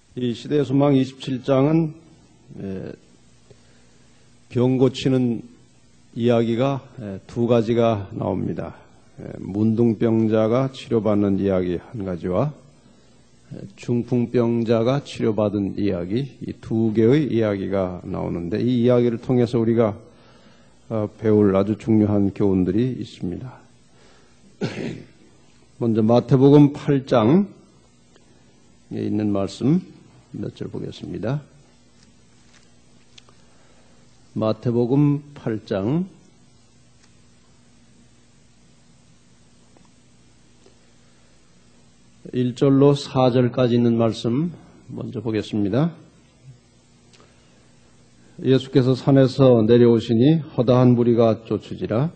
이 시대의 소망 27장은 병 고치는 이야기가 두 가지가 나옵니다. 문둥병자가 치료받는 이야기 한 가지와 중풍병자가 치료받은 이야기, 이 두 개의 이야기가 나오는데 이 이야기를 통해서 우리가 배울 아주 중요한 교훈들이 있습니다. 먼저 마태복음 8장에 있는 말씀 몇 절 보겠습니다. 마태복음 8장 1절로 4절까지 있는 말씀 먼저 보겠습니다. 예수께서 산에서 내려오시니 허다한 무리가 쫓으지라.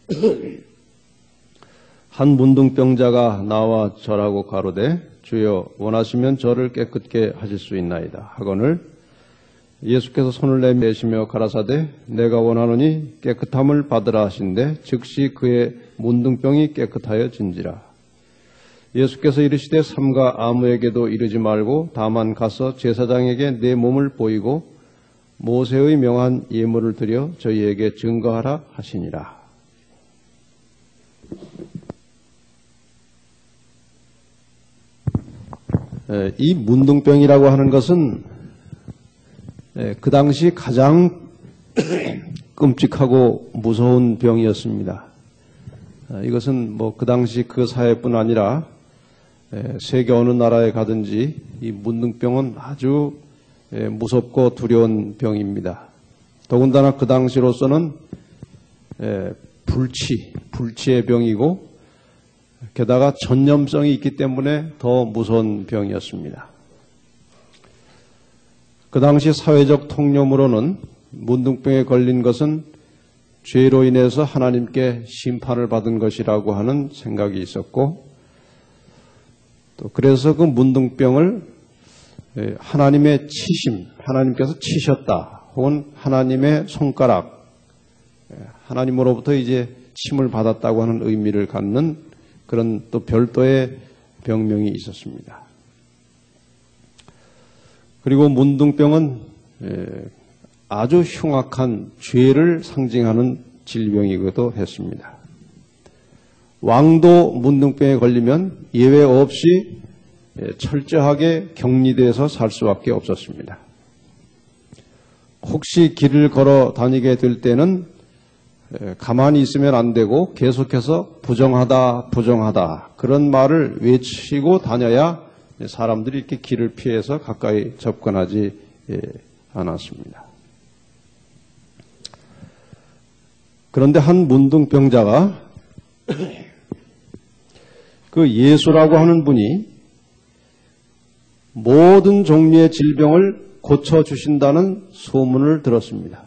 한 문둥병자가 나와 절하고 가로되 주여 원하시면 저를 깨끗게 하실 수 있나이다 하거늘 예수께서 손을 내미시며 가라사대 내가 원하노니 깨끗함을 받으라 하신대 즉시 그의 문둥병이 깨끗하여 진지라. 예수께서 이르시되 삼가 아무에게도 이르지 말고 다만 가서 제사장에게 내 몸을 보이고 모세의 명한 예물을 드려 저희에게 증거하라 하시니라. 이 문둥병이라고 하는 것은 그 당시 가장 끔찍하고 무서운 병이었습니다. 이것은 그 당시 그 사회뿐 아니라 세계 어느 나라에 가든지 이 문둥병은 아주 무섭고 두려운 병입니다. 더군다나 그 당시로서는 불치의 병이고 게다가 전염성이 있기 때문에 더 무서운 병이었습니다. 그 당시 사회적 통념으로는 문둥병에 걸린 것은 죄로 인해서 하나님께 심판을 받은 것이라고 하는 생각이 있었고 또 그래서 그 문둥병을 하나님의 치심, 하나님께서 치셨다 혹은 하나님의 손가락, 하나님으로부터 이제 침을 받았다고 하는 의미를 갖는 그런 또 별도의 병명이 있었습니다. 그리고 문둥병은 아주 흉악한 죄를 상징하는 질병이기도 했습니다. 왕도 문둥병에 걸리면 예외 없이 철저하게 격리돼서 살 수밖에 없었습니다. 혹시 길을 걸어 다니게 될 때는 가만히 있으면 안 되고 계속해서 부정하다 그런 말을 외치고 다녀야 사람들이 이렇게 길을 피해서 가까이 접근하지 않았습니다. 그런데 한 문둥병자가 그 예수라고 하는 분이 모든 종류의 질병을 고쳐주신다는 소문을 들었습니다.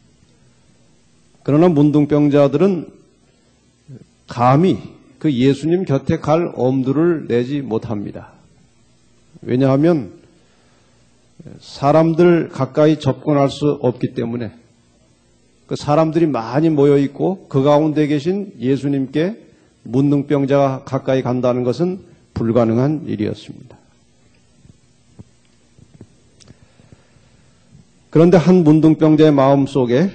그러나 문둥병자들은 감히 그 예수님 곁에 갈 엄두를 내지 못합니다. 왜냐하면 사람들 가까이 접근할 수 없기 때문에 그 사람들이 많이 모여 있고 그 가운데 계신 예수님께 문둥병자가 가까이 간다는 것은 불가능한 일이었습니다. 그런데 한 문둥병자의 마음 속에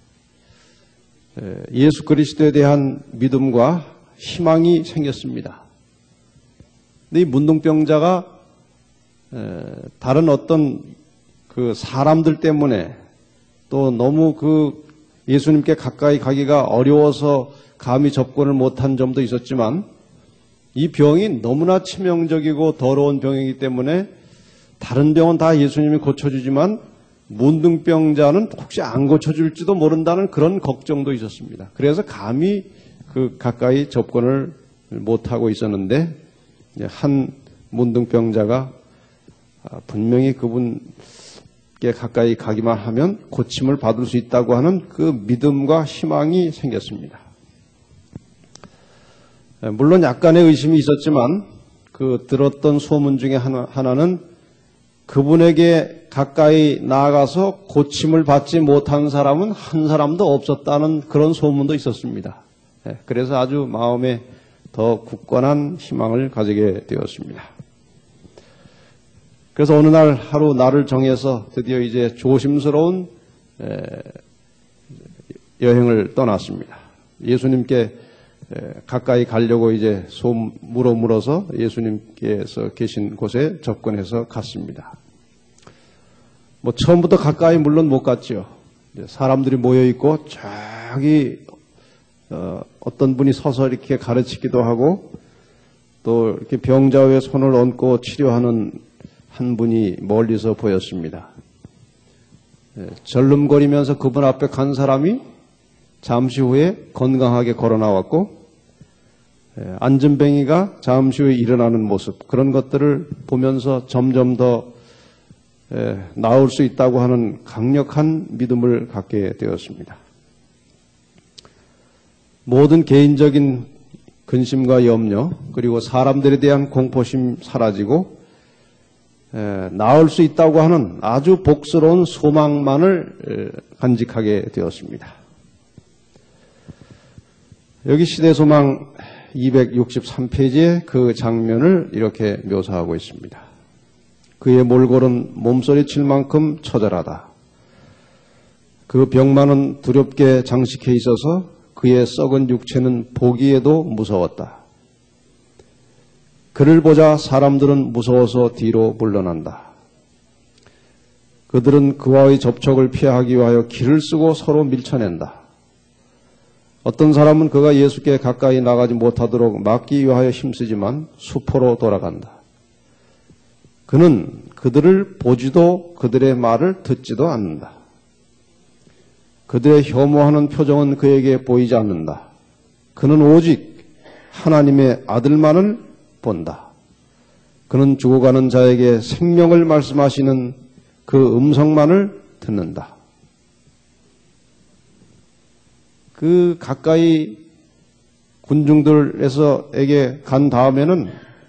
예수 그리스도에 대한 믿음과 희망이 생겼습니다. 근데 이 문둥병자가 다른 어떤 그 사람들 때문에 또 너무 그 예수님께 가까이 가기가 어려워서 감히 접근을 못한 점도 있었지만 이 병이 너무나 치명적이고 더러운 병이기 때문에 다른 병은 다 예수님이 고쳐주지만 문둥병자는 혹시 안 고쳐줄지도 모른다는 그런 걱정도 있었습니다. 그래서 감히 그 가까이 접근을 못하고 있었는데 한 문둥병자가 분명히 그분께 가까이 가기만 하면 고침을 받을 수 있다고 하는 그 믿음과 희망이 생겼습니다. 물론 약간의 의심이 있었지만 그 들었던 소문 중에 하나는 그분에게 가까이 나아가서 고침을 받지 못한 사람은 한 사람도 없었다는 그런 소문도 있었습니다. 그래서 아주 마음에 더 굳건한 희망을 가지게 되었습니다. 그래서 어느 날 하루 날을 정해서 드디어 이제 조심스러운 여행을 떠났습니다. 예수님께 가까이 가려고 이제 물어서 예수님께서 계신 곳에 접근해서 갔습니다. 뭐 처음부터 가까이 물론 못 갔죠. 사람들이 모여 있고 저기 어떤 분이 서서 이렇게 가르치기도 하고 또 이렇게 병자 위에 손을 얹고 치료하는 한 분이 멀리서 보였습니다. 절름거리면서 그분 앞에 간 사람이 잠시 후에 건강하게 걸어 나왔고 안전뱅이가 잠시 후에 일어나는 모습, 그런 것들을 보면서 점점 더 나을 수 있다고 하는 강력한 믿음을 갖게 되었습니다. 모든 개인적인 근심과 염려, 그리고 사람들에 대한 공포심 사라지고 나을 수 있다고 하는 아주 복스러운 소망만을 간직하게 되었습니다. 여기 시대소망 263페이지에 그 장면을 이렇게 묘사하고 있습니다. 그의 몰골은 몸소리칠 만큼 처절하다. 그 병만은 두렵게 장식해 있어서 그의 썩은 육체는 보기에도 무서웠다. 그를 보자 사람들은 무서워서 뒤로 물러난다. 그들은 그와의 접촉을 피하기 위하여 길을 쓰고 서로 밀쳐낸다. 어떤 사람은 그가 예수께 가까이 나가지 못하도록 막기 위하여 힘쓰지만 수포로 돌아간다. 그는 그들을 보지도 그들의 말을 듣지도 않는다. 그들의 혐오하는 표정은 그에게 보이지 않는다. 그는 오직 하나님의 아들만을 본다. 그는 죽어가는 자에게 생명을 말씀하시는 그 음성만을 듣는다. 그 가까이 군중들에게 간 다음에는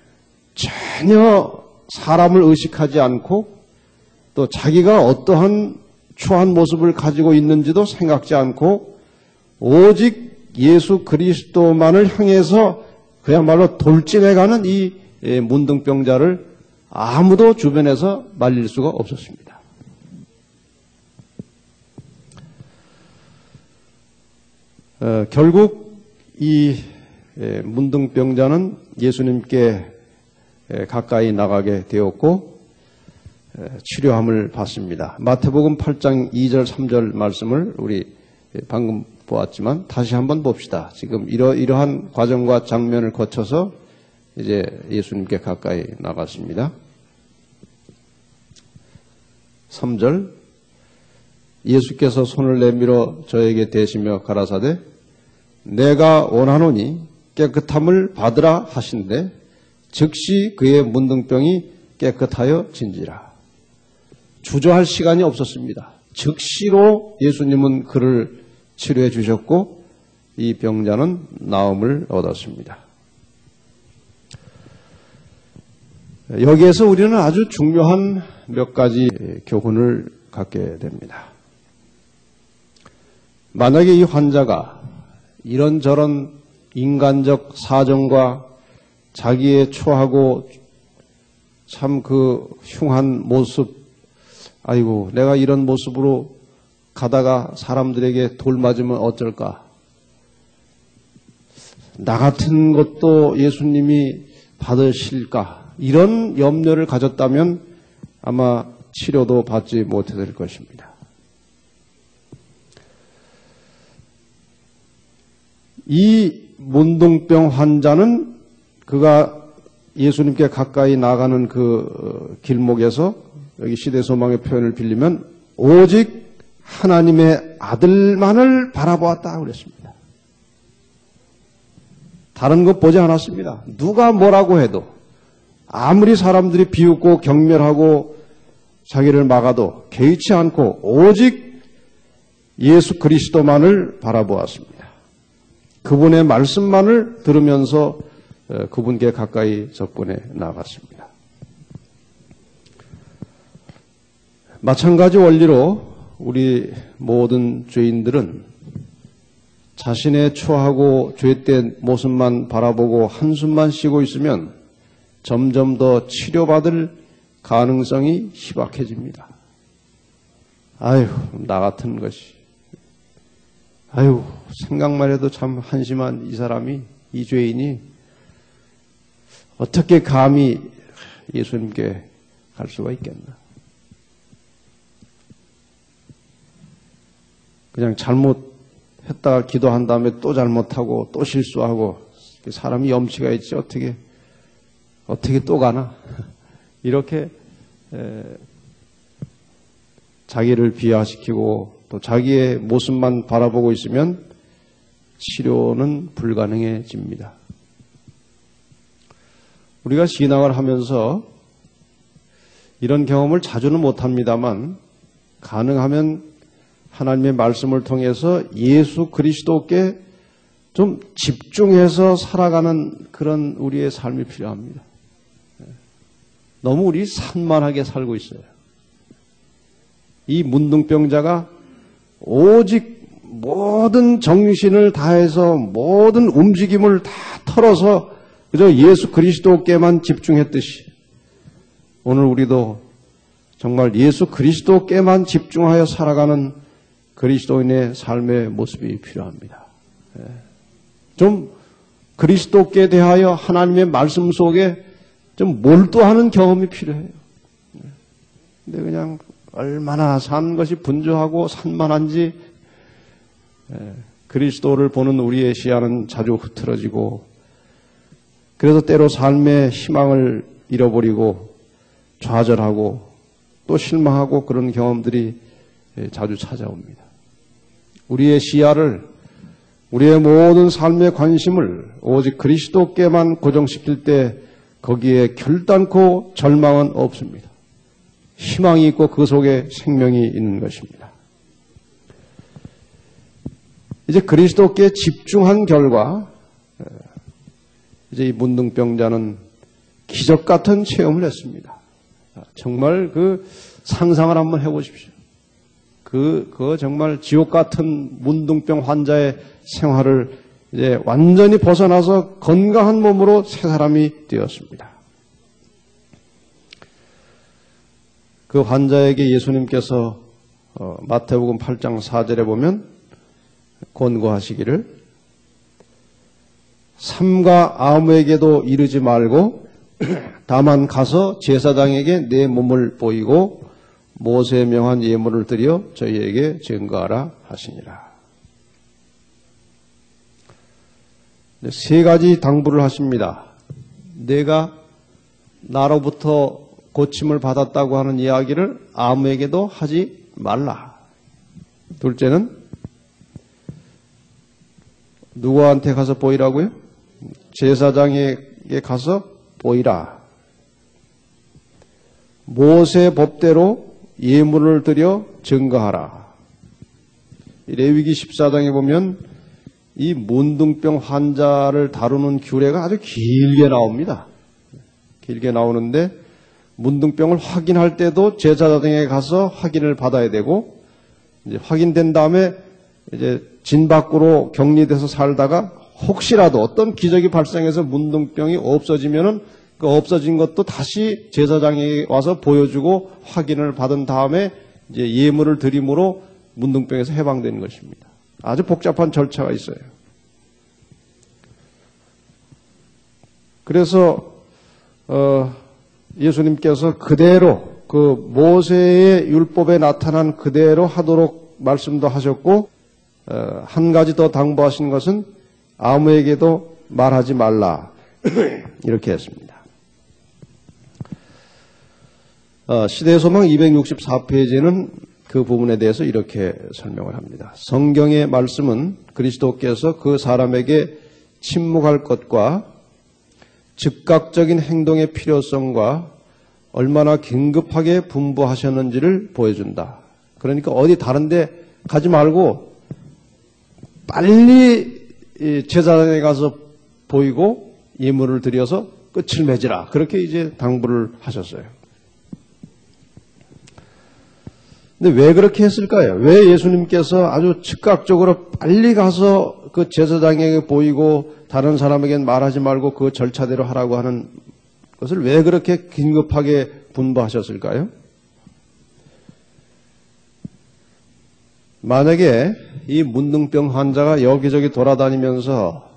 전혀 사람을 의식하지 않고 또 자기가 어떠한 추한 모습을 가지고 있는지도 생각지 않고 오직 예수 그리스도만을 향해서 그야말로 돌진해가는 이 문둥병자를 아무도 주변에서 말릴 수가 없었습니다. 결국 이 문둥병자는 예수님께 가까이 나가게 되었고 치료함을 받습니다. 마태복음 8장 2절 3절 말씀을 우리 방금 보았지만 다시 한번 봅시다. 지금 이러한 과정과 장면을 거쳐서 이제 예수님께 가까이 나갔습니다. 3절 예수께서 손을 내밀어 저에게 대시며 가라사대 내가 원하노니 깨끗함을 받으라 하신대 즉시 그의 문둥병이 깨끗하여 진지라. 주저할 시간이 없었습니다. 즉시로 예수님은 그를 치료해 주셨고 이 병자는 나음을 얻었습니다. 여기에서 우리는 아주 중요한 몇 가지 교훈을 갖게 됩니다. 만약에 이 환자가 이런저런 인간적 사정과 자기의 초하고 참 그 흉한 모습, 아이고 내가 이런 모습으로 가다가 사람들에게 돌 맞으면 어쩔까? 나 같은 것도 예수님이 받으실까? 이런 염려를 가졌다면 아마 치료도 받지 못했을 것입니다. 이 문둥병 환자는 그가 예수님께 가까이 나가는 그 길목에서 여기 시대소망의 표현을 빌리면 오직 하나님의 아들만을 바라보았다 그랬습니다. 다른 것 보지 않았습니다. 누가 뭐라고 해도 아무리 사람들이 비웃고 경멸하고 자기를 막아도 개의치 않고 오직 예수 그리스도만을 바라보았습니다. 그분의 말씀만을 들으면서 그분께 가까이 접근해 나갔습니다. 마찬가지 원리로 우리 모든 죄인들은 자신의 초하고 죄된 모습만 바라보고 한숨만 쉬고 있으면 점점 더 치료받을 가능성이 희박해집니다. 아유, 나 같은 것이. 아유, 생각만 해도 참 한심한 이 사람이, 이 죄인이 어떻게 감히 예수님께 갈 수가 있겠나. 그냥 잘못했다가 기도한 다음에 또 잘못하고 또 실수하고 사람이 염치가 있지 어떻게 또 가나. 이렇게 자기를 비하시키고 또 자기의 모습만 바라보고 있으면 치료는 불가능해집니다. 우리가 신앙을 하면서 이런 경험을 자주는 못합니다만 가능하면 하나님의 말씀을 통해서 예수 그리스도께 좀 집중해서 살아가는 그런 우리의 삶이 필요합니다. 너무 우리 산만하게 살고 있어요. 이 문둥병자가 오직 모든 정신을 다해서 모든 움직임을 다 털어서 그저 예수 그리스도께만 집중했듯이 오늘 우리도 정말 예수 그리스도께만 집중하여 살아가는 그리스도인의 삶의 모습이 필요합니다. 좀 그리스도께 대하여 하나님의 말씀 속에 좀 몰두하는 경험이 필요해요. 근데 그냥 얼마나 산 것이 분주하고 산만한지 그리스도를 보는 우리의 시야는 자주 흐트러지고 그래서 때로 삶의 희망을 잃어버리고 좌절하고 또 실망하고 그런 경험들이 자주 찾아옵니다. 우리의 시야를 우리의 모든 삶의 관심을 오직 그리스도께만 고정시킬 때 거기에 결단코 절망은 없습니다. 희망이 있고 그 속에 생명이 있는 것입니다. 이제 그리스도께 집중한 결과 이제 이 문둥병자는 기적 같은 체험을 했습니다. 정말 그 상상을 한번 해보십시오. 그 정말 지옥 같은 문둥병 환자의 생활을 이제 완전히 벗어나서 건강한 몸으로 새 사람이 되었습니다. 그 환자에게 예수님께서 마태복음 8장 4절에 보면 권고하시기를 삼가 아무에게도 이르지 말고 다만 가서 제사장에게 내 몸을 보이고 모세의 명한 예물을 드려 저희에게 증거하라 하시니라. 세 가지 당부를 하십니다. 내가 나로부터 고침을 받았다고 하는 이야기를 아무에게도 하지 말라. 둘째는 누구한테 가서 보이라고요? 제사장에게 가서 보이라. 모세 법대로 예물을 드려 증거하라. 레위기 14장에 보면 이 문둥병 환자를 다루는 규례가 아주 길게 나옵니다. 길게 나오는데 문둥병을 확인할 때도 제사장에게 가서 확인을 받아야 되고 이제 확인된 다음에 이제 진 밖으로 격리돼서 살다가 혹시라도 어떤 기적이 발생해서 문둥병이 없어지면은 그 없어진 것도 다시 제사장에게 와서 보여주고 확인을 받은 다음에 이제 예물을 드림으로 문둥병에서 해방되는 것입니다. 아주 복잡한 절차가 있어요. 그래서 예수님께서 그대로 그 모세의 율법에 나타난 그대로 하도록 말씀도 하셨고 한 가지 더 당부하신 것은 아무에게도 말하지 말라 이렇게 했습니다. 시대소망 264페이지는 그 부분에 대해서 이렇게 설명을 합니다. 성경의 말씀은 그리스도께서 그 사람에게 침묵할 것과 즉각적인 행동의 필요성과 얼마나 긴급하게 분부하셨는지를 보여준다. 그러니까 어디 다른 데 가지 말고 빨리 제사장에 가서 보이고 예물을 드려서 끝을 맺으라. 그렇게 이제 당부를 하셨어요. 근데 왜 그렇게 했을까요? 왜 예수님께서 아주 즉각적으로 빨리 가서 그 제사장에게 보이고 다른 사람에게는 말하지 말고 그 절차대로 하라고 하는 것을 왜 그렇게 긴급하게 분부하셨을까요? 만약에 이 문둥병 환자가 여기저기 돌아다니면서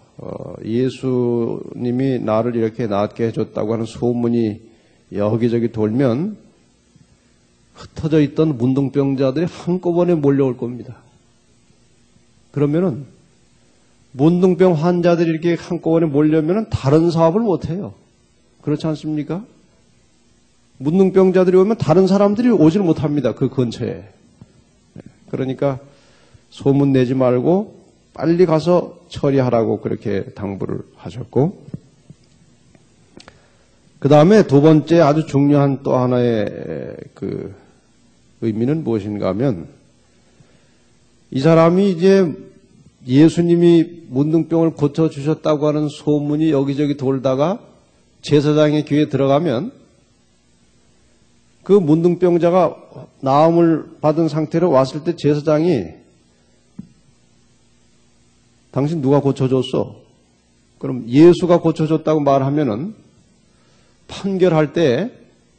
예수님이 나를 이렇게 낫게 해줬다고 하는 소문이 여기저기 돌면 흩어져 있던 문둥병자들이 한꺼번에 몰려올 겁니다. 그러면은 문둥병 환자들이 이렇게 한꺼번에 몰려오면 다른 사업을 못해요. 그렇지 않습니까? 문둥병자들이 오면 다른 사람들이 오질 못합니다. 그 근처에. 그러니까 소문 내지 말고 빨리 가서 처리하라고 그렇게 당부를 하셨고, 그 다음에 두 번째 아주 중요한 또 하나의 그 의미는 무엇인가 하면, 이 사람이 이제 예수님이 문둥병을 고쳐주셨다고 하는 소문이 여기저기 돌다가 제사장의 귀에 들어가면 그 문둥병자가 나음을 받은 상태로 왔을 때 제사장이 당신 누가 고쳐줬어? 그럼 예수가 고쳐줬다고 말하면은 판결할 때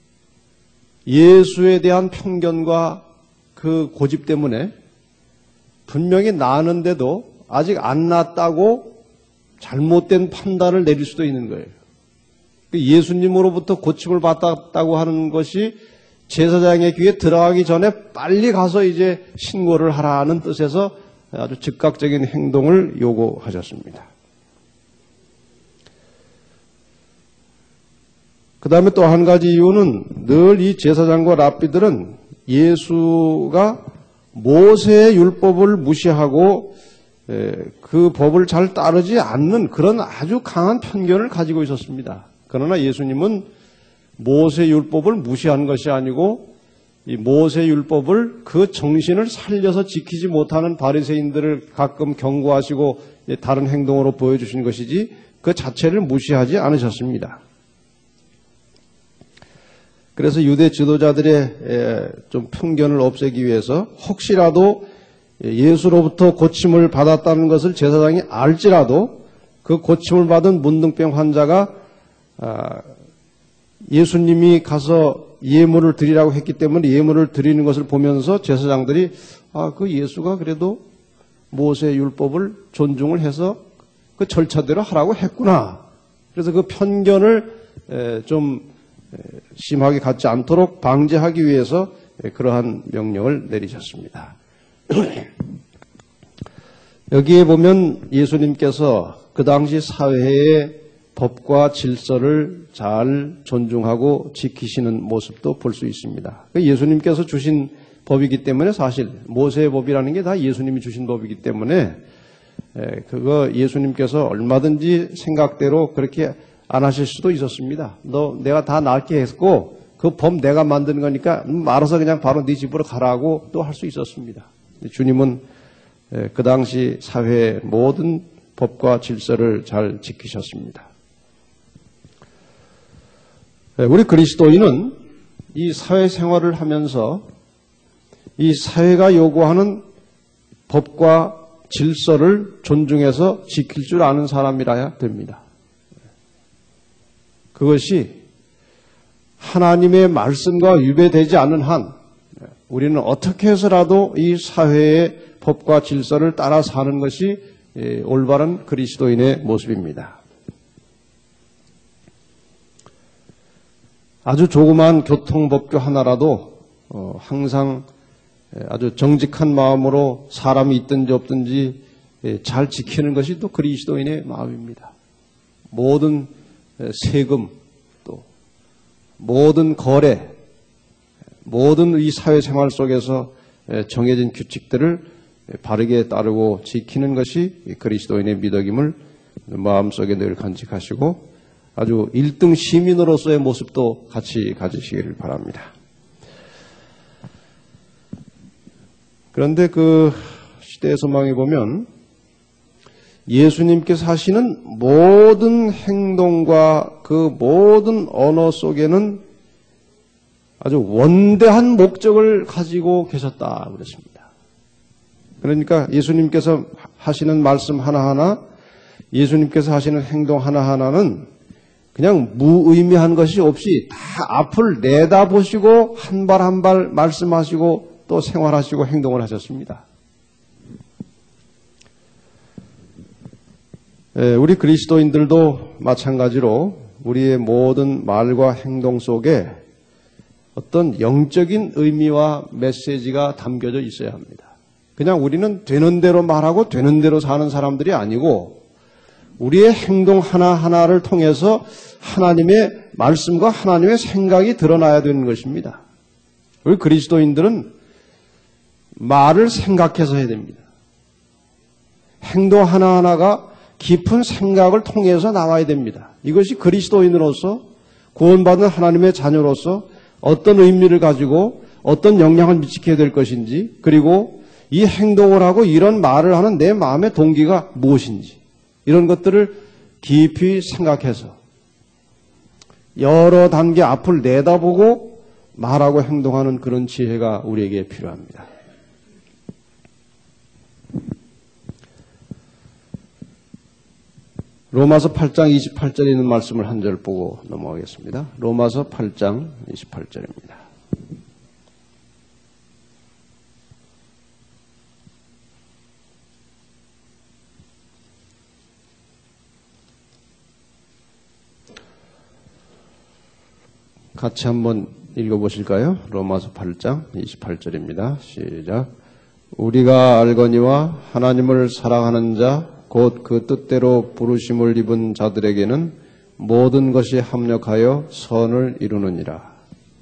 예수에 대한 편견과 그 고집 때문에 분명히 나았는데도 아직 안 낫다고 잘못된 판단을 내릴 수도 있는 거예요. 예수님으로부터 고침을 받았다고 하는 것이 제사장의 귀에 들어가기 전에 빨리 가서 이제 신고를 하라는 뜻에서 아주 즉각적인 행동을 요구하셨습니다. 그 다음에 또 한 가지 이유는 늘 이 제사장과 랍비들은 예수가 모세의 율법을 무시하고 그 법을 잘 따르지 않는 그런 아주 강한 편견을 가지고 있었습니다. 그러나 예수님은 모세 율법을 무시한 것이 아니고 이 모세 율법을 그 정신을 살려서 지키지 못하는 바리새인들을 가끔 경고하시고 다른 행동으로 보여주신 것이지 그 자체를 무시하지 않으셨습니다. 그래서 유대 지도자들의 좀 편견을 없애기 위해서 혹시라도 예수로부터 고침을 받았다는 것을 제사장이 알지라도 그 고침을 받은 문둥병 환자가 예수님이 가서 예물을 드리라고 했기 때문에 예물을 드리는 것을 보면서 제사장들이 그 예수가 그래도 모세 율법을 존중을 해서 그 절차대로 하라고 했구나. 그래서 그 편견을 좀 심하게 갖지 않도록 방지하기 위해서 그러한 명령을 내리셨습니다. 여기에 보면 예수님께서 그 당시 사회의 법과 질서를 잘 존중하고 지키시는 모습도 볼 수 있습니다. 예수님께서 주신 법이기 때문에 사실 모세의 법이라는 게 다 예수님이 주신 법이기 때문에 그거 예수님께서 얼마든지 생각대로 그렇게 안 하실 수도 있었습니다. 내가 다 낫게 했고 그 법 내가 만드는 거니까 알아서 그냥 바로 네 집으로 가라고 또 할 수 있었습니다. 주님은 그 당시 사회의 모든 법과 질서를 잘 지키셨습니다. 우리 그리스도인은 이 사회생활을 하면서 이 사회가 요구하는 법과 질서를 존중해서 지킬 줄 아는 사람이라야 됩니다. 그것이 하나님의 말씀과 위배되지 않는 한 우리는 어떻게 해서라도 이 사회의 법과 질서를 따라 사는 것이 올바른 그리스도인의 모습입니다. 아주 조그마한 교통법규 하나라도 항상 아주 정직한 마음으로 사람이 있든지 없든지 잘 지키는 것이 또 그리스도인의 마음입니다. 모든 세금, 또 모든 거래, 모든 이 사회생활 속에서 정해진 규칙들을 바르게 따르고 지키는 것이 그리스도인의 미덕임을 마음속에 늘 간직하시고 아주 1등 시민으로서의 모습도 같이 가지시기를 바랍니다. 그런데 그 시대의 소망에 보면 예수님께서 하시는 모든 행동과 그 모든 언어 속에는 아주 원대한 목적을 가지고 계셨다 그랬습니다. 그러니까 예수님께서 하시는 말씀 하나하나, 예수님께서 하시는 행동 하나하나는 그냥 무의미한 것이 없이 다 앞을 내다보시고 한 발 한 발 말씀하시고 또 생활하시고 행동을 하셨습니다. 우리 그리스도인들도 마찬가지로 우리의 모든 말과 행동 속에 어떤 영적인 의미와 메시지가 담겨져 있어야 합니다. 그냥 우리는 되는 대로 말하고 되는 대로 사는 사람들이 아니고 우리의 행동 하나하나를 통해서 하나님의 말씀과 하나님의 생각이 드러나야 되는 것입니다. 우리 그리스도인들은 말을 생각해서 해야 됩니다. 행동 하나하나가 깊은 생각을 통해서 나와야 됩니다. 이것이 그리스도인으로서 구원받은 하나님의 자녀로서 어떤 의미를 가지고 어떤 영향을 미치게 될 것인지, 그리고 이 행동을 하고 이런 말을 하는 내 마음의 동기가 무엇인지, 이런 것들을 깊이 생각해서 여러 단계 앞을 내다보고 말하고 행동하는 그런 지혜가 우리에게 필요합니다. 로마서 8장 28절에 있는 말씀을 한 절 보고 넘어가겠습니다. 로마서 8장 28절입니다. 같이 한번 읽어보실까요? 로마서 8장 28절입니다. 시작. 우리가 알거니와 하나님을 사랑하는 자 곧 그 뜻대로 부르심을 입은 자들에게는 모든 것이 합력하여 선을 이루느니라.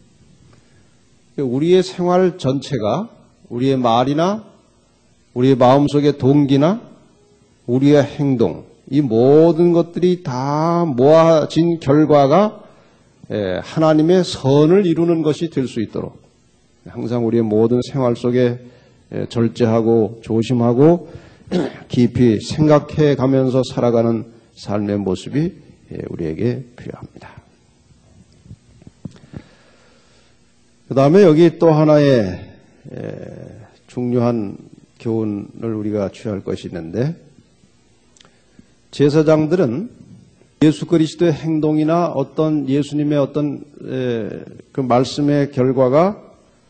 우리의 생활 전체가 우리의 말이나 우리의 마음속의 동기나 우리의 행동, 이 모든 것들이 다 모아진 결과가 하나님의 선을 이루는 것이 될 수 있도록 항상 우리의 모든 생활 속에 절제하고 조심하고 깊이 생각해 가면서 살아가는 삶의 모습이 우리에게 필요합니다. 그 다음에 여기 또 하나의 중요한 교훈을 우리가 취할 것이 있는데, 제사장들은 예수 그리스도의 행동이나 어떤 예수님의 어떤 그 말씀의 결과가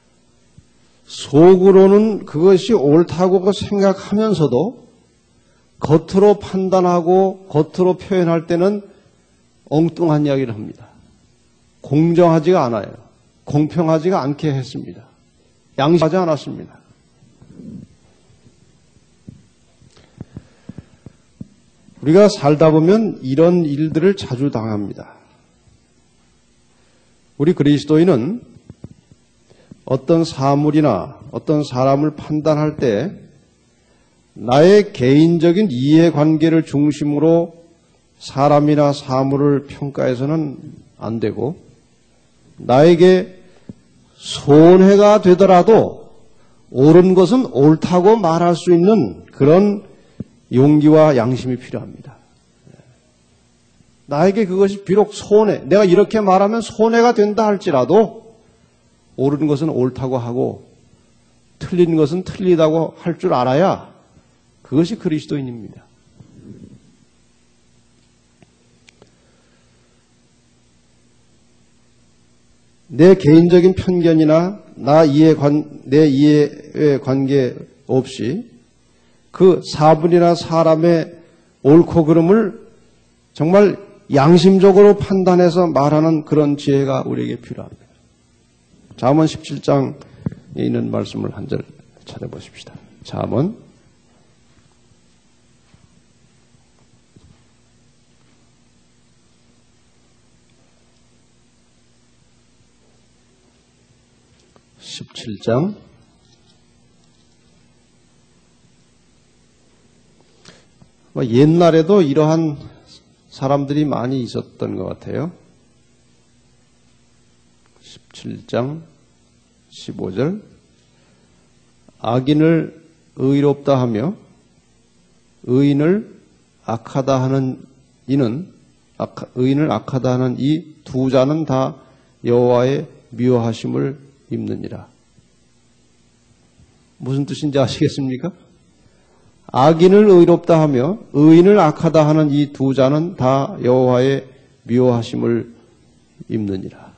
속으로는 그것이 옳다고 생각하면서도 겉으로 판단하고 겉으로 표현할 때는 엉뚱한 이야기를 합니다. 공정하지가 않아요. 공평하지가 않게 했습니다. 양심하지 않았습니다. 우리가 살다 보면 이런 일들을 자주 당합니다. 우리 그리스도인은 어떤 사물이나 어떤 사람을 판단할 때 나의 개인적인 이해관계를 중심으로 사람이나 사물을 평가해서는 안 되고, 나에게 손해가 되더라도 옳은 것은 옳다고 말할 수 있는 그런 용기와 양심이 필요합니다. 나에게 그것이 비록 내가 이렇게 말하면 손해가 된다 할지라도 옳은 것은 옳다고 하고 틀린 것은 틀리다고 할 줄 알아야 그것이 그리스도인입니다. 내 개인적인 편견이나 내 이해에 관계 없이 그 사물이나 사람의 옳고 그름을 정말 양심적으로 판단해서 말하는 그런 지혜가 우리에게 필요합니다. 잠언 17장에 있는 말씀을 한 절 찾아보십시다. 잠언 17장 17장 옛날에도 이러한 사람들이 많이 있었던 것 같아요. 17장 15절. 악인을 의롭다 하며 의인을 악하다 하는 이 두 자는 다 여호와의 미워하심을 입느니라. 무슨 뜻인지 아시겠습니까? 악인을 의롭다 하며 의인을 악하다 하는 이 두 자는 다 여호와의 미워하심을 입느니라.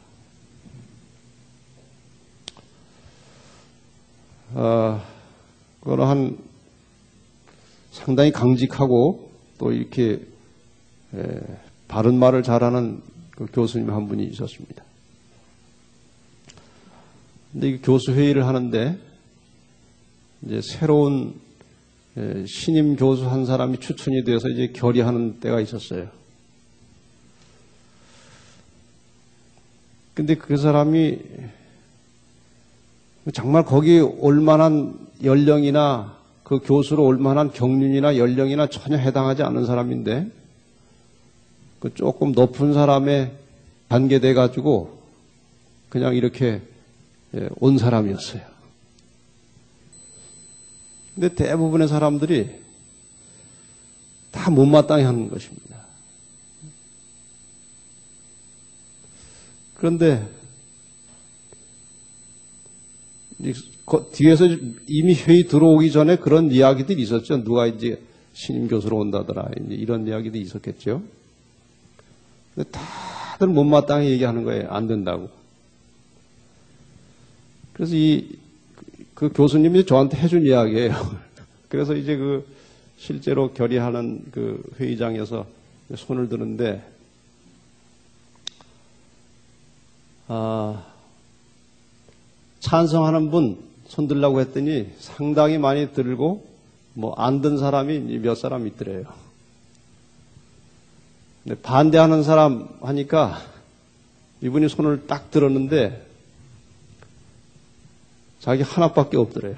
그거는 상당히 강직하고 또 이렇게 바른 말을 잘하는 그 교수님 한 분이 있었습니다. 근데 이 교수 회의를 하는데 이제 새로운 신임 교수 한 사람이 추천이 되어서 이제 결의하는 때가 있었어요. 근데 그 사람이 정말 거기 올 만한 연령이나 그 교수로 올 만한 경륜이나 연령이나 전혀 해당하지 않는 사람인데 그 조금 높은 사람에 단계돼 가지고 그냥 이렇게 온 사람이었어요. 근데 대부분의 사람들이 다 못마땅해 하는 것입니다. 그런데 뒤에서 이미 회의 들어오기 전에 그런 이야기들이 있었죠. 누가 이제 신임 교수로 온다더라. 이제 이런 이야기들이 있었겠죠. 근데 다들 못마땅해 얘기하는 거예요. 안 된다고. 그래서 그 교수님이 저한테 해준 이야기예요. 그래서 이제 실제로 결의하는 그 회의장에서 손을 드는데, 찬성하는 분 손 들라고 했더니 상당히 많이 들고, 안 든 사람이 몇 사람 있더래요. 근데 반대하는 사람 하니까 이분이 손을 딱 들었는데 자기 하나밖에 없더래요.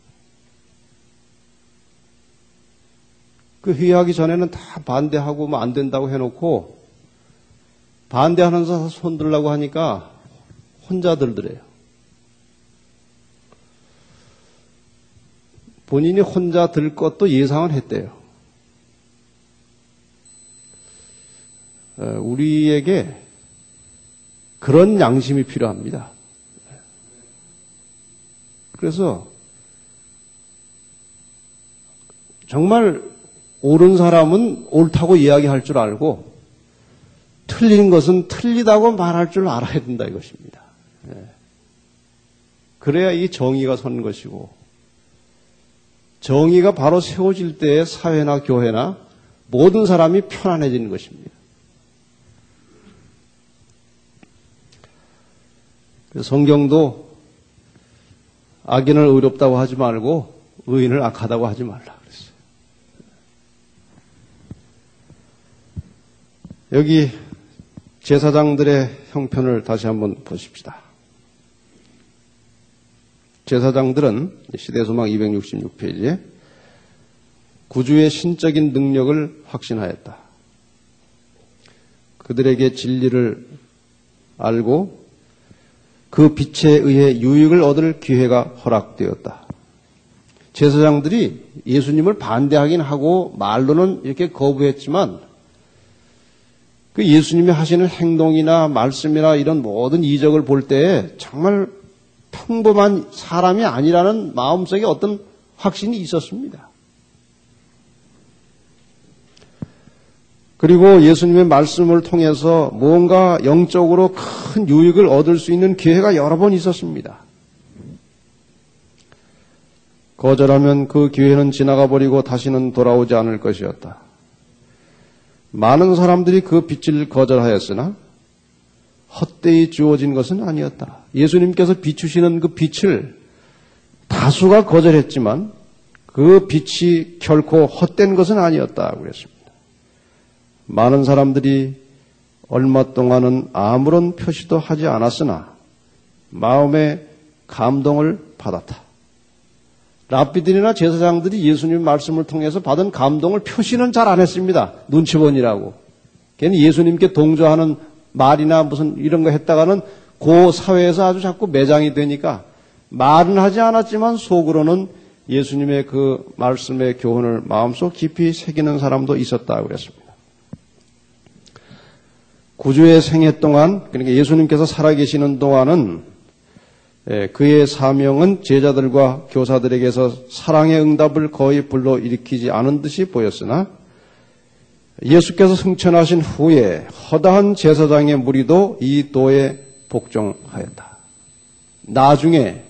그 회의하기 전에는 다 반대하고 안 된다고 해놓고 반대하는 사람 손 들라고 하니까 혼자 들더래요. 본인이 혼자 들 것도 예상은 했대요. 우리에게 그런 양심이 필요합니다. 그래서 정말 옳은 사람은 옳다고 이야기할 줄 알고 틀린 것은 틀리다고 말할 줄 알아야 된다 이것입니다. 그래야 이 정의가 선 것이고, 정의가 바로 세워질 때에 사회나 교회나 모든 사람이 편안해지는 것입니다. 성경도 악인을 의롭다고 하지 말고 의인을 악하다고 하지 말라 그랬어요. 여기 제사장들의 형편을 다시 한번 보십시다. 제사장들은 시대소망 266페이지에 구주의 신적인 능력을 확신하였다. 그들에게 진리를 알고 그 빛에 의해 유익을 얻을 기회가 허락되었다. 제사장들이 예수님을 반대하긴 하고 말로는 이렇게 거부했지만 그 예수님이 하시는 행동이나 말씀이나 이런 모든 이적을 볼 때에 정말 평범한 사람이 아니라는 마음속에 어떤 확신이 있었습니다. 그리고 예수님의 말씀을 통해서 뭔가 영적으로 큰 유익을 얻을 수 있는 기회가 여러 번 있었습니다. 거절하면 그 기회는 지나가 버리고 다시는 돌아오지 않을 것이었다. 많은 사람들이 그 빛을 거절하였으나 헛되이 주어진 것은 아니었다. 예수님께서 비추시는 그 빛을 다수가 거절했지만 그 빛이 결코 헛된 것은 아니었다 그랬습니다. 많은 사람들이 얼마 동안은 아무런 표시도 하지 않았으나 마음의 감동을 받았다. 랍비들이나 제사장들이 예수님 말씀을 통해서 받은 감동을 표시는 잘 안 했습니다. 눈치 보니라고. 괜히 예수님께 동조하는 말이나 무슨 이런 거 했다가는 그 사회에서 아주 자꾸 매장이 되니까 말은 하지 않았지만 속으로는 예수님의 그 말씀의 교훈을 마음속 깊이 새기는 사람도 있었다 그랬습니다. 구주의 생애 동안, 그러니까 예수님께서 살아계시는 동안은 그의 사명은 제자들과 교사들에게서 사랑의 응답을 거의 불러일으키지 않은 듯이 보였으나 예수께서 승천하신 후에 허다한 제사장의 무리도 이 도에 복종하였다. 나중에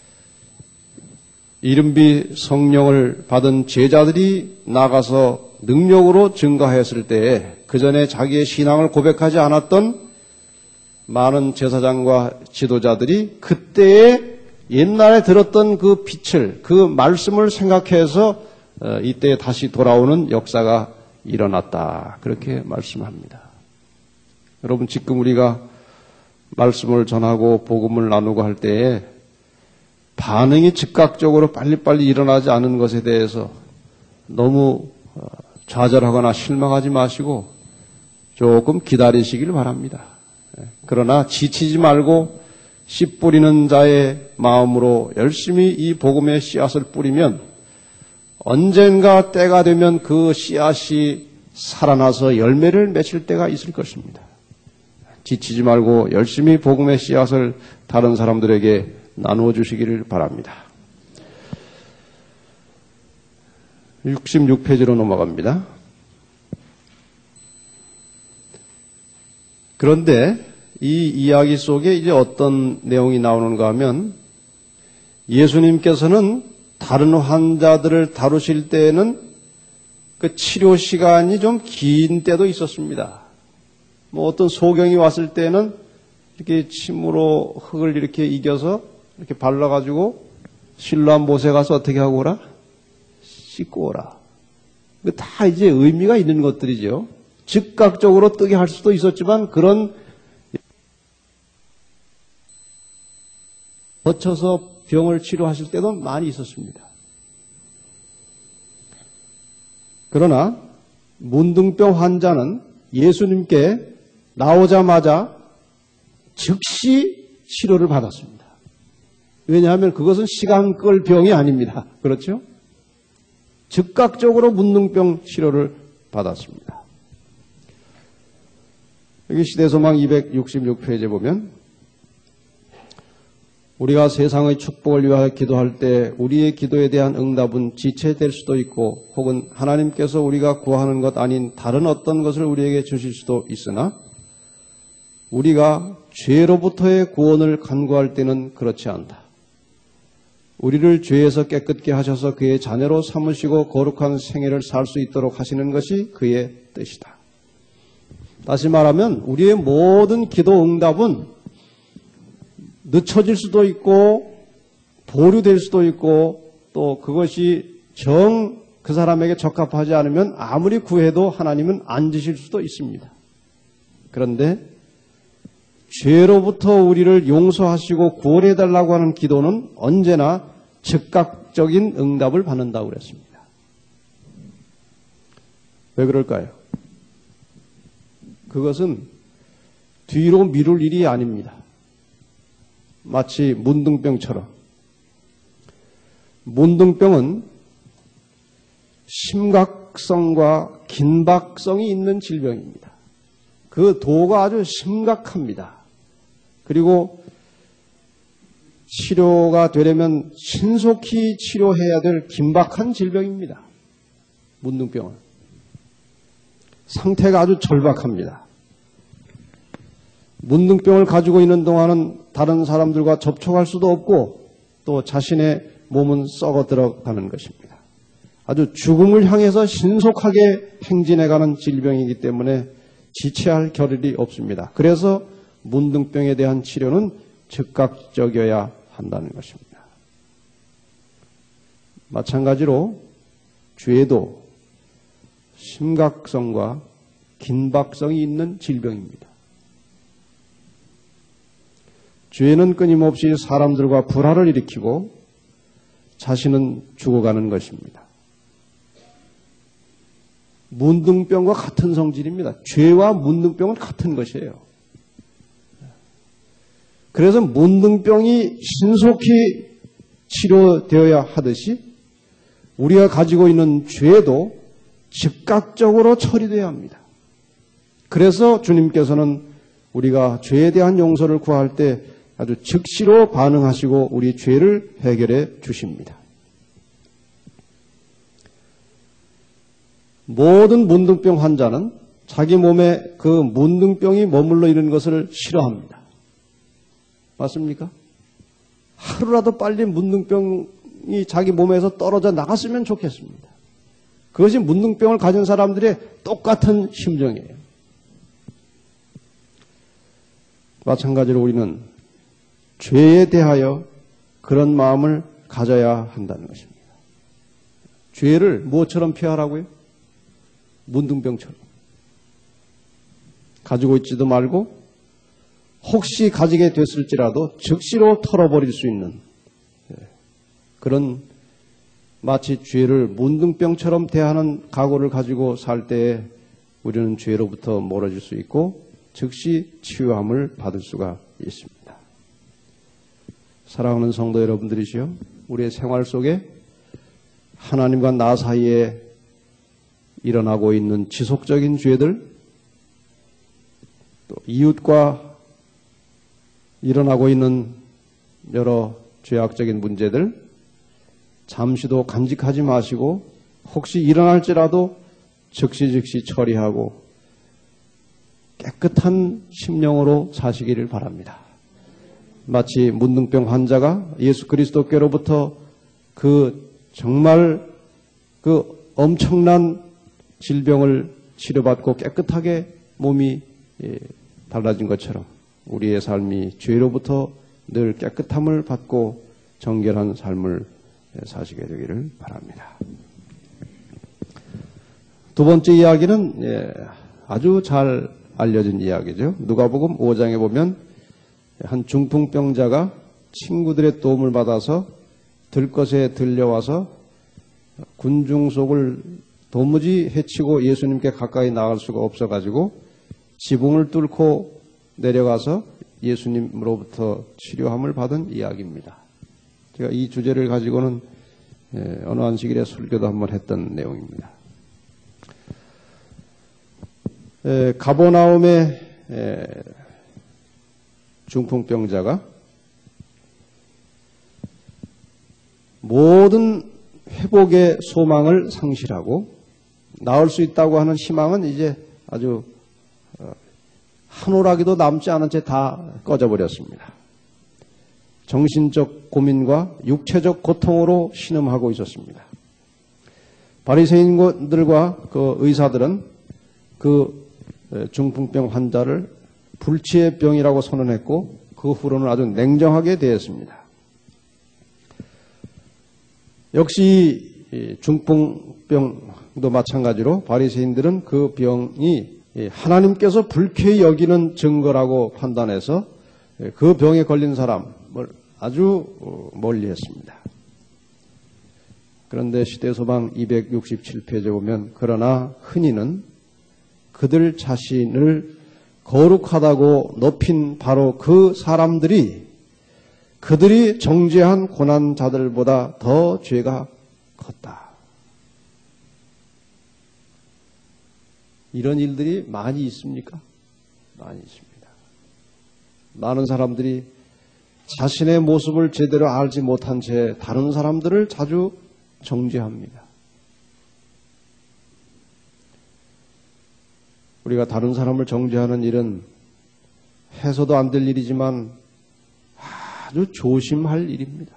이른비 성령을 받은 제자들이 나가서 능력으로 증거하였을 때에 그 전에 자기의 신앙을 고백하지 않았던 많은 제사장과 지도자들이 그때의 옛날에 들었던 그 빛을, 그 말씀을 생각해서 이때에 다시 돌아오는 역사가 일어났다. 그렇게 말씀합니다. 여러분, 지금 우리가 말씀을 전하고 복음을 나누고 할 때에 반응이 즉각적으로 빨리빨리 일어나지 않은 것에 대해서 너무 좌절하거나 실망하지 마시고 조금 기다리시길 바랍니다. 그러나 지치지 말고 씨 뿌리는 자의 마음으로 열심히 이 복음의 씨앗을 뿌리면 언젠가 때가 되면 그 씨앗이 살아나서 열매를 맺힐 때가 있을 것입니다. 지치지 말고 열심히 복음의 씨앗을 다른 사람들에게 나누어 주시기를 바랍니다. 66페이지로 넘어갑니다. 그런데 이 이야기 속에 이제 어떤 내용이 나오는가 하면 예수님께서는 다른 환자들을 다루실 때에는 그 치료 시간이 좀 긴 때도 있었습니다. 뭐 어떤 소경이 왔을 때는 이렇게 침으로 흙을 이렇게 이겨서 이렇게 발라가지고 실로암 못에 가서 어떻게 하고 오라? 씻고 오라. 다 이제 의미가 있는 것들이죠. 즉각적으로 뜨게 할 수도 있었지만 그런 거쳐서 병을 치료하실 때도 많이 있었습니다. 그러나 문둥병 환자는 예수님께 나오자마자 즉시 치료를 받았습니다. 왜냐하면 그것은 시간 끌 병이 아닙니다. 그렇죠? 즉각적으로 문둥병 치료를 받았습니다. 여기 시대소망 266페이지에 보면 우리가 세상의 축복을 위하여 기도할 때 우리의 기도에 대한 응답은 지체될 수도 있고 혹은 하나님께서 우리가 구하는 것 아닌 다른 어떤 것을 우리에게 주실 수도 있으나 우리가 죄로부터의 구원을 간구할 때는 그렇지 않다. 우리를 죄에서 깨끗게 하셔서 그의 자녀로 삼으시고 거룩한 생애를 살 수 있도록 하시는 것이 그의 뜻이다. 다시 말하면 우리의 모든 기도 응답은 늦춰질 수도 있고 보류될 수도 있고 또 그것이 정 그 사람에게 적합하지 않으면 아무리 구해도 하나님은 안 주실 수도 있습니다. 그런데 죄로부터 우리를 용서하시고 구원해달라고 하는 기도는 언제나 즉각적인 응답을 받는다고 그랬습니다. 왜 그럴까요? 그것은 뒤로 미룰 일이 아닙니다. 마치 문둥병처럼. 문둥병은 심각성과 긴박성이 있는 질병입니다. 그 도가 아주 심각합니다. 그리고 치료가 되려면 신속히 치료해야 될 긴박한 질병입니다. 문둥병은. 상태가 아주 절박합니다. 문둥병을 가지고 있는 동안은 다른 사람들과 접촉할 수도 없고 또 자신의 몸은 썩어 들어가는 것입니다. 아주 죽음을 향해서 신속하게 행진해가는 질병이기 때문에 지체할 겨를이 없습니다. 그래서 문둥병에 대한 치료는 즉각적이어야 한다는 것입니다. 마찬가지로 죄도 심각성과 긴박성이 있는 질병입니다. 죄는 끊임없이 사람들과 불화를 일으키고 자신은 죽어가는 것입니다. 문둥병과 같은 성질입니다. 죄와 문둥병은 같은 것이에요. 그래서 문둥병이 신속히 치료되어야 하듯이 우리가 가지고 있는 죄도 즉각적으로 처리되어야 합니다. 그래서 주님께서는 우리가 죄에 대한 용서를 구할 때 아주 즉시로 반응하시고 우리 죄를 해결해 주십니다. 모든 문둥병 환자는 자기 몸에 그 문둥병이 머물러 있는 것을 싫어합니다. 맞습니까? 하루라도 빨리 문둥병이 자기 몸에서 떨어져 나갔으면 좋겠습니다. 그것이 문둥병을 가진 사람들의 똑같은 심정이에요. 마찬가지로 우리는 죄에 대하여 그런 마음을 가져야 한다는 것입니다. 죄를 무엇처럼 피하라고요? 문둥병처럼. 가지고 있지도 말고 혹시 가지게 됐을지라도 즉시로 털어버릴 수 있는 그런 마치 죄를 문둥병처럼 대하는 각오를 가지고 살 때에 우리는 죄로부터 멀어질 수 있고 즉시 치유함을 받을 수가 있습니다. 사랑하는 성도 여러분들이시여, 우리의 생활 속에 하나님과 나 사이에 일어나고 있는 지속적인 죄들, 또 이웃과 일어나고 있는 여러 죄악적인 문제들, 잠시도 간직하지 마시고 혹시 일어날지라도 즉시 처리하고 깨끗한 심령으로 사시기를 바랍니다. 마치 문둥병 환자가 예수 그리스도께로부터 정말 엄청난 질병을 치료받고 깨끗하게 몸이 달라진 것처럼 우리의 삶이 죄로부터 늘 깨끗함을 받고 정결한 삶을 사시게 되기를 바랍니다. 두 번째 이야기는 아주 잘 알려진 이야기죠. 누가복음 5장에 보면 한 중풍병자가 친구들의 도움을 받아서 들것에 들려와서 군중 속을 도무지 헤치고 예수님께 가까이 나갈 수가 없어가지고 지붕을 뚫고 내려가서 예수님으로부터 치료함을 받은 이야기입니다. 제가 이 주제를 가지고는 어느 안식일에 설교도 한번 했던 내용입니다. 가버나움의 중풍병자가 모든 회복의 소망을 상실하고 나을 수 있다고 하는 희망은 이제 아주 한 오라기도 남지 않은 채 다 꺼져버렸습니다. 정신적 고민과 육체적 고통으로 신음하고 있었습니다. 바리새인들과 그 의사들은 그 중풍병 환자를 불치의 병이라고 선언했고 그 후로는 아주 냉정하게 대했습니다. 역시 중풍병도 마찬가지로 바리새인들은 그 병이 하나님께서 불쾌히 여기는 증거라고 판단해서 그 병에 걸린 사람을 아주 멀리했습니다. 그런데 시대소방 267페이지에 보면 그러나 흔히는 그들 자신을 거룩하다고 높인 바로 그 사람들이 그들이 정죄한 고난자들보다 더 죄가 컸다. 이런 일들이 많이 있습니까? 많이 있습니다. 많은 사람들이 자신의 모습을 제대로 알지 못한 채 다른 사람들을 자주 정죄합니다. 우리가 다른 사람을 정죄하는 일은 해서도 안 될 일이지만 아주 조심할 일입니다.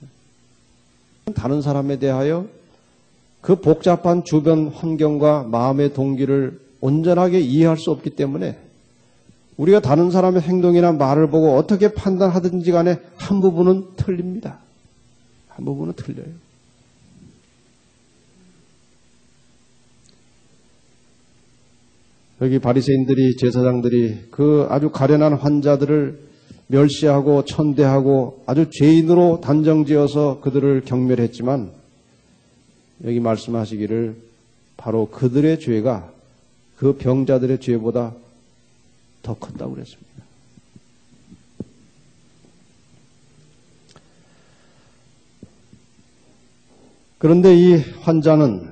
다른 사람에 대하여 그 복잡한 주변 환경과 마음의 동기를 온전하게 이해할 수 없기 때문에 우리가 다른 사람의 행동이나 말을 보고 어떻게 판단하든지 간에 한 부분은 틀립니다. 한 부분은 틀려요. 여기 바리새인들이 제사장들이 그 아주 가련한 환자들을 멸시하고 천대하고 아주 죄인으로 단정지어서 그들을 경멸했지만 여기 말씀하시기를 바로 그들의 죄가 그 병자들의 죄보다 더 컸다고 그랬습니다. 그런데 이 환자는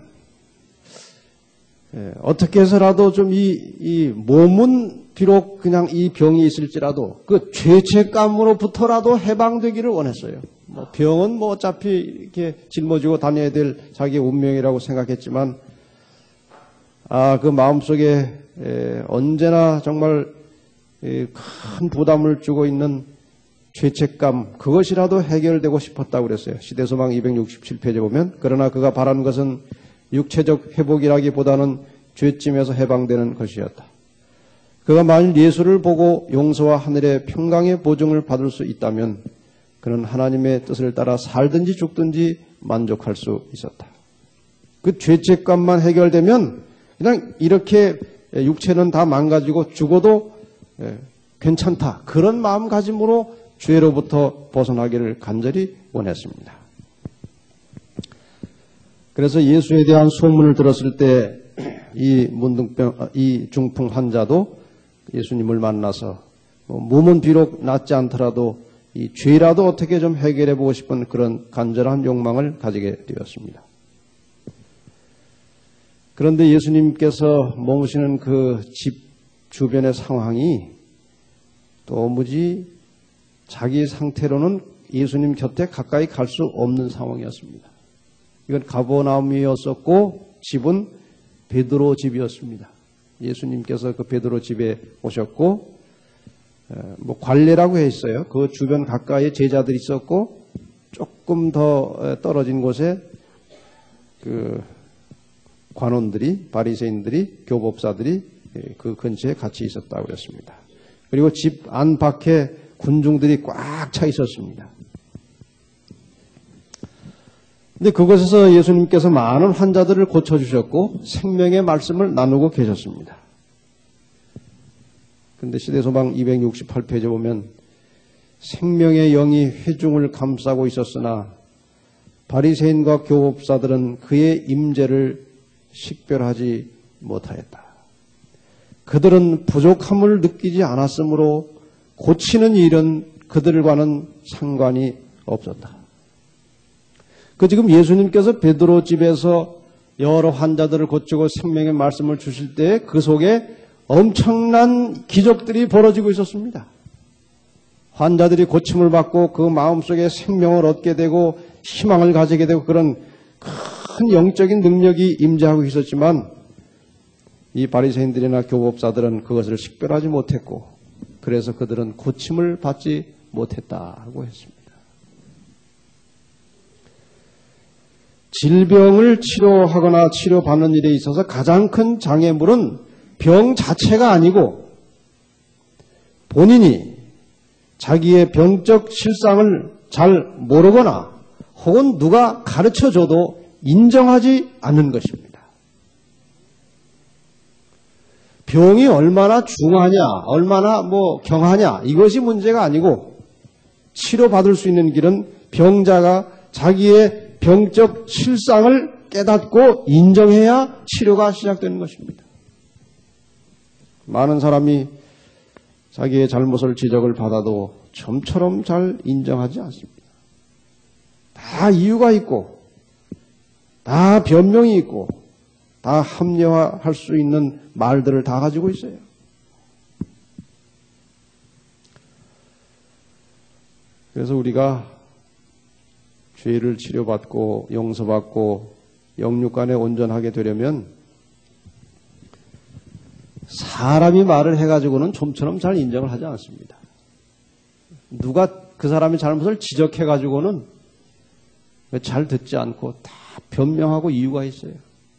어떻게 해서라도 좀 이 몸은 비록 그냥 이 병이 있을지라도 그 죄책감으로부터라도 해방되기를 원했어요. 병은 어차피 이렇게 짊어지고 다녀야 될 자기의 운명이라고 생각했지만 그 마음속에 언제나 정말 큰 부담을 주고 있는 죄책감, 그것이라도 해결되고 싶었다고 그랬어요. 시대소망 267페이지에 보면, 그러나 그가 바라는 것은 육체적 회복이라기보다는 죄짐에서 해방되는 것이었다. 그가 만일 예수를 보고 용서와 하늘의 평강의 보증을 받을 수 있다면 그는 하나님의 뜻을 따라 살든지 죽든지 만족할 수 있었다. 그 죄책감만 해결되면 그냥 이렇게 육체는 다 망가지고 죽어도 괜찮다. 그런 마음가짐으로 죄로부터 벗어나기를 간절히 원했습니다. 그래서 예수에 대한 소문을 들었을 때 이 중풍 환자도 예수님을 만나서 몸은 비록 낫지 않더라도 이 죄라도 어떻게 좀 해결해 보고 싶은 그런 간절한 욕망을 가지게 되었습니다. 그런데 예수님께서 머무시는 그 집 주변의 상황이 도무지 자기 상태로는 예수님 곁에 가까이 갈 수 없는 상황이었습니다. 이건 가버나움이었었고 집은 베드로 집이었습니다. 예수님께서 그 베드로 집에 오셨고 관례라고 했어요. 그 주변 가까이에 제자들이 있었고 조금 더 떨어진 곳에 그 관원들이, 바리새인들이, 교법사들이 그 근처에 같이 있었다고 그랬습니다. 그리고 집 안팎에 군중들이 꽉 차 있었습니다. 근데 그곳에서 예수님께서 많은 환자들을 고쳐주셨고 생명의 말씀을 나누고 계셨습니다. 근데 시대소망 268페이지에 보면 생명의 영이 회중을 감싸고 있었으나 바리새인과 교법사들은 그의 임재를 식별하지 못하였다. 그들은 부족함을 느끼지 않았으므로 고치는 일은 그들과는 상관이 없었다. 지금 예수님께서 베드로 집에서 여러 환자들을 고치고 생명의 말씀을 주실 때 그 속에 엄청난 기적들이 벌어지고 있었습니다. 환자들이 고침을 받고 그 마음속에 생명을 얻게 되고 희망을 가지게 되고 그런 큰 영적인 능력이 임재하고 있었지만 이 바리새인들이나 교법사들은 그것을 식별하지 못했고 그래서 그들은 고침을 받지 못했다고 했습니다. 질병을 치료하거나 치료받는 일에 있어서 가장 큰 장애물은 병 자체가 아니고 본인이 자기의 병적 실상을 잘 모르거나 혹은 누가 가르쳐줘도 인정하지 않는 것입니다. 병이 얼마나 중하냐, 얼마나 경하냐 이것이 문제가 아니고 치료받을 수 있는 길은 병자가 자기의 병적 실상을 깨닫고 인정해야 치료가 시작되는 것입니다. 많은 사람이 자기의 잘못을 지적을 받아도 좀처럼 잘 인정하지 않습니다. 다 이유가 있고 다 변명이 있고 다 합리화할 수 있는 말들을 다 가지고 있어요. 그래서 우리가 죄를 치료받고 용서받고 영육간에 온전하게 되려면 사람이 말을 해가지고는 좀처럼 잘 인정을 하지 않습니다. 누가 그 사람의 잘못을 지적해가지고는 잘 듣지 않고 다 변명하고 이유가 있어요.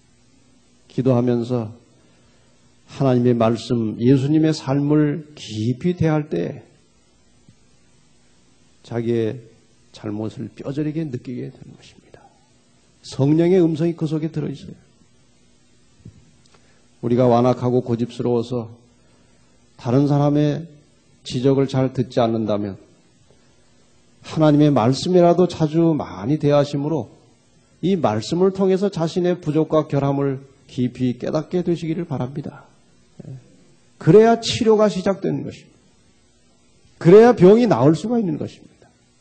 기도하면서 하나님의 말씀, 예수님의 삶을 깊이 대할 때 자기의 잘못을 뼈저리게 느끼게 되는 것입니다. 성령의 음성이 그 속에 들어있어요. 우리가 완악하고 고집스러워서 다른 사람의 지적을 잘 듣지 않는다면 하나님의 말씀이라도 자주 많이 대하심으로 이 말씀을 통해서 자신의 부족과 결함을 깊이 깨닫게 되시기를 바랍니다. 그래야 치료가 시작되는 것입니다. 그래야 병이 나을 수가 있는 것입니다.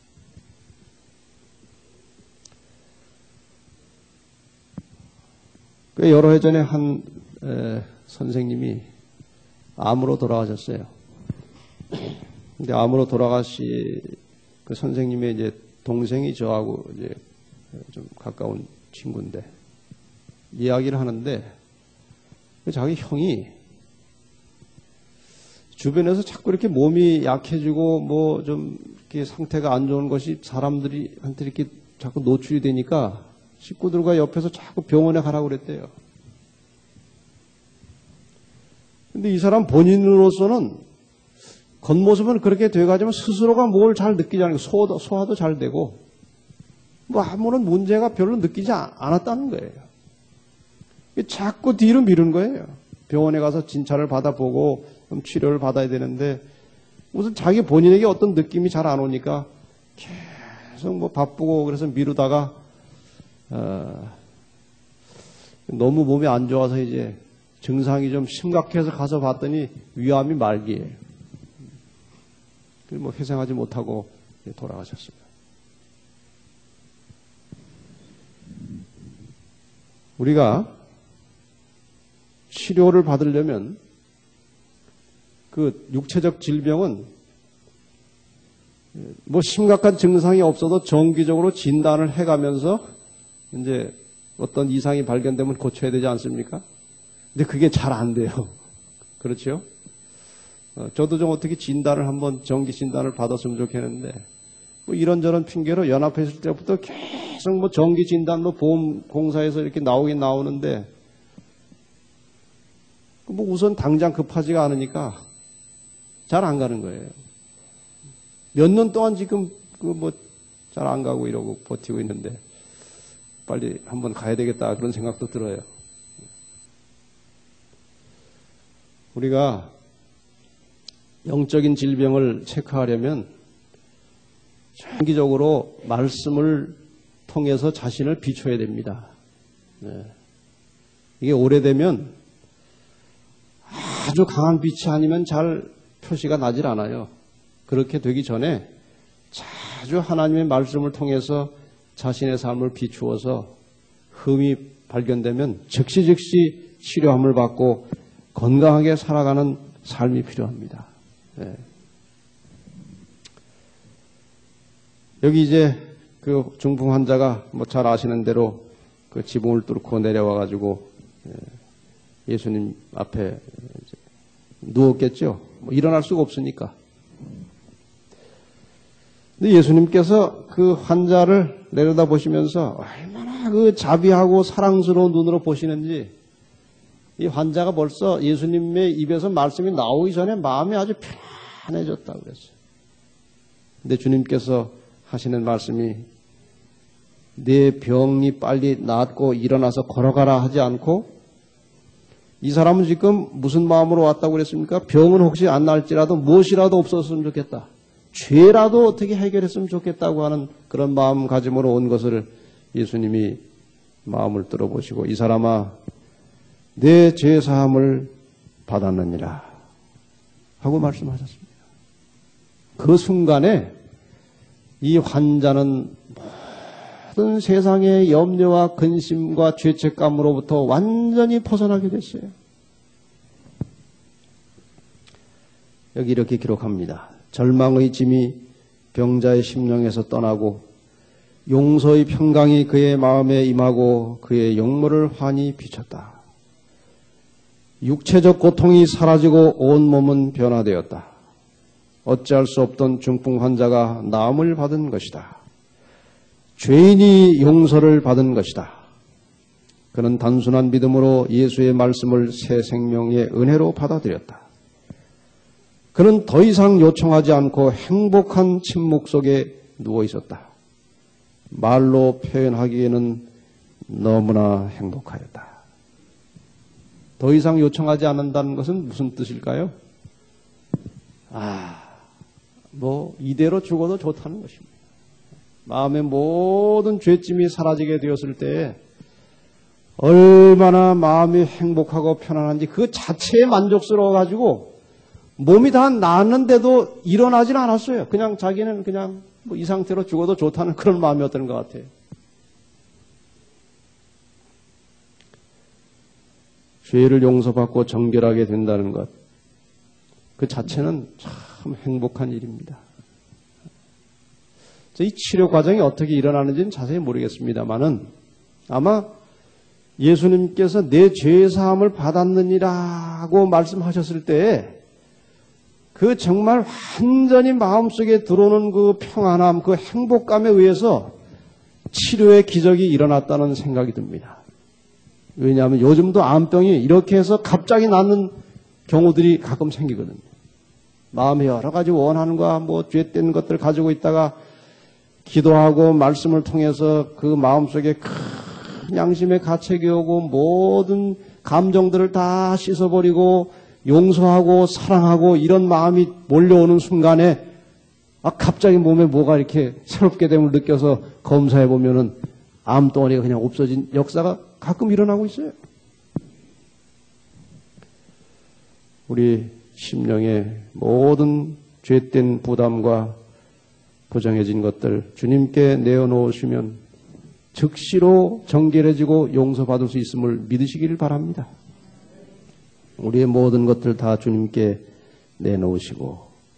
여러 해 전에 한 선생님이 암으로 돌아가셨어요. 근데 암으로 그 선생님의 이제 동생이 저하고 이제 좀 가까운 친구인데 이야기를 하는데 자기 형이 주변에서 자꾸 이렇게 몸이 약해지고 뭐 좀 이렇게 상태가 안 좋은 것이 사람들한테 이렇게 자꾸 노출이 되니까 식구들과 옆에서 자꾸 병원에 가라고 그랬대요. 근데 이 사람 본인으로서는 겉모습은 그렇게 돼가지고 스스로가 뭘 잘 느끼지 않고 소화도 잘 되고 뭐 아무런 문제가 별로 느끼지 않았다는 거예요. 자꾸 뒤로 미루는 거예요. 병원에 가서 진찰을 받아보고 좀 치료를 받아야 되는데 무슨 자기 본인에게 어떤 느낌이 잘 안 오니까 계속 뭐 바쁘고 그래서 미루다가 너무 몸이 안 좋아서 이제 증상이 좀 심각해서 가서 봤더니 위암이 말기예요. 뭐 회생하지 못하고 돌아가셨습니다. 우리가 치료를 받으려면 그 육체적 질병은 뭐 심각한 증상이 없어도 정기적으로 진단을 해가면서 이제 어떤 이상이 발견되면 고쳐야 되지 않습니까? 근데 그게 잘 안 돼요. 그렇죠? 저도 좀 어떻게 진단을 한번 정기 진단을 받았으면 좋겠는데 뭐 이런저런 핑계로 연합했을 때부터 계속 뭐 정기 진단로 보험공사에서 이렇게 나오긴 나오는데 뭐 우선 당장 급하지가 않으니까 잘 안 가는 거예요. 몇 년 동안 지금 그 뭐 잘 안 가고 이러고 버티고 있는데 빨리 한번 가야 되겠다 그런 생각도 들어요. 우리가 영적인 질병을 체크하려면 장기적으로 말씀을 통해서 자신을 비춰야 됩니다. 네. 이게 오래되면 아주 강한 빛이 아니면 잘 표시가 나질 않아요. 그렇게 되기 전에 자주 하나님의 말씀을 통해서 자신의 삶을 비추어서 흠이 발견되면 즉시 치료함을 받고 건강하게 살아가는 삶이 필요합니다. 네. 여기 이제 그 중풍 환자가 뭐 잘 아시는 대로 그 지붕을 뚫고 내려와 가지고 예수님 앞에 누웠겠죠. 뭐 일어날 수가 없으니까. 근데 예수님께서 그 환자를 내려다 보시면서 얼마나 그 자비하고 사랑스러운 눈으로 보시는지 이 환자가 벌써 예수님의 입에서 말씀이 나오기 전에 마음이 아주 편안해졌다고 그랬어요. 근데 주님께서 하시는 말씀이 내 병이 빨리 낫고 일어나서 걸어가라 하지 않고 이 사람은 지금 무슨 마음으로 왔다고 그랬습니까? 병은 혹시 안 날지라도 무엇이라도 없었으면 좋겠다. 죄라도 어떻게 해결했으면 좋겠다고 하는 그런 마음가짐으로 온 것을 예수님이 마음을 들어보시고 이 사람아 내 죄사함을 받았느니라 하고 말씀하셨습니다. 그 순간에 이 환자는 모든 세상의 염려와 근심과 죄책감으로부터 완전히 벗어나게 됐어요. 여기 이렇게 기록합니다. 절망의 짐이 병자의 심령에서 떠나고 용서의 평강이 그의 마음에 임하고 그의 용모를 환히 비쳤다. 육체적 고통이 사라지고 온 몸은 변화되었다. 어찌할 수 없던 중풍 환자가 나음을 받은 것이다. 죄인이 용서를 받은 것이다. 그는 단순한 믿음으로 예수의 말씀을 새 생명의 은혜로 받아들였다. 그는 더 이상 요청하지 않고 행복한 침묵 속에 누워 있었다. 말로 표현하기에는 너무나 행복하였다. 더 이상 요청하지 않는다는 것은 무슨 뜻일까요? 뭐 이대로 죽어도 좋다는 것입니다. 마음의 모든 죄짐이 사라지게 되었을 때 얼마나 마음이 행복하고 편안한지 그 자체에 만족스러워가지고 몸이 다 나았는데도 일어나질 않았어요. 그냥 자기는 그냥 뭐 이 상태로 죽어도 좋다는 그런 마음이었던 것 같아요. 죄를 용서받고 정결하게 된다는 것, 그 자체는 참 행복한 일입니다. 이 치료 과정이 어떻게 일어나는지는 자세히 모르겠습니다만은 아마 예수님께서 내 죄사함을 받았느니라고 말씀하셨을 때 그 정말 완전히 마음속에 들어오는 그 평안함, 그 행복감에 의해서 치료의 기적이 일어났다는 생각이 듭니다. 왜냐하면 요즘도 암병이 이렇게 해서 갑자기 낫는 경우들이 가끔 생기거든요. 마음에 여러 가지 원하는 거, 죄된 것들 가지고 있다가 기도하고 말씀을 통해서 그 마음속에 큰 양심의 가책이 오고 모든 감정들을 다 씻어버리고 용서하고 사랑하고 이런 마음이 몰려오는 순간에 갑자기 몸에 뭐가 이렇게 새롭게 됨을 느껴서 검사해 보면은 암덩어리가 그냥 없어진 역사가 가끔 일어나고 있어요. 우리 심령의 모든 죄된 부담과 부정해진 것들 주님께 내어놓으시면 즉시로 정결해지고 용서받을 수 있음을 믿으시길 바랍니다. 우리의 모든 것들 다 주님께 내놓으시고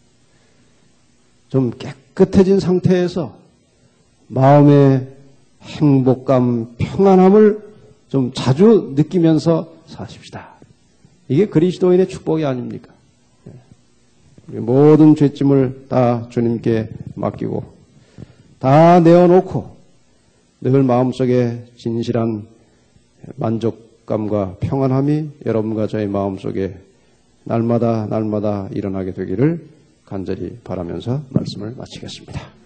좀 깨끗해진 상태에서 마음의 행복감, 평안함을 좀 자주 느끼면서 사십시다. 이게 그리스도인의 축복이 아닙니까? 우리 모든 죄짐을 다 주님께 맡기고 다 내어놓고 늘 마음속에 진실한 만족감과 평안함이 여러분과 저의 마음속에 날마다 일어나게 되기를 간절히 바라면서 말씀을 마치겠습니다.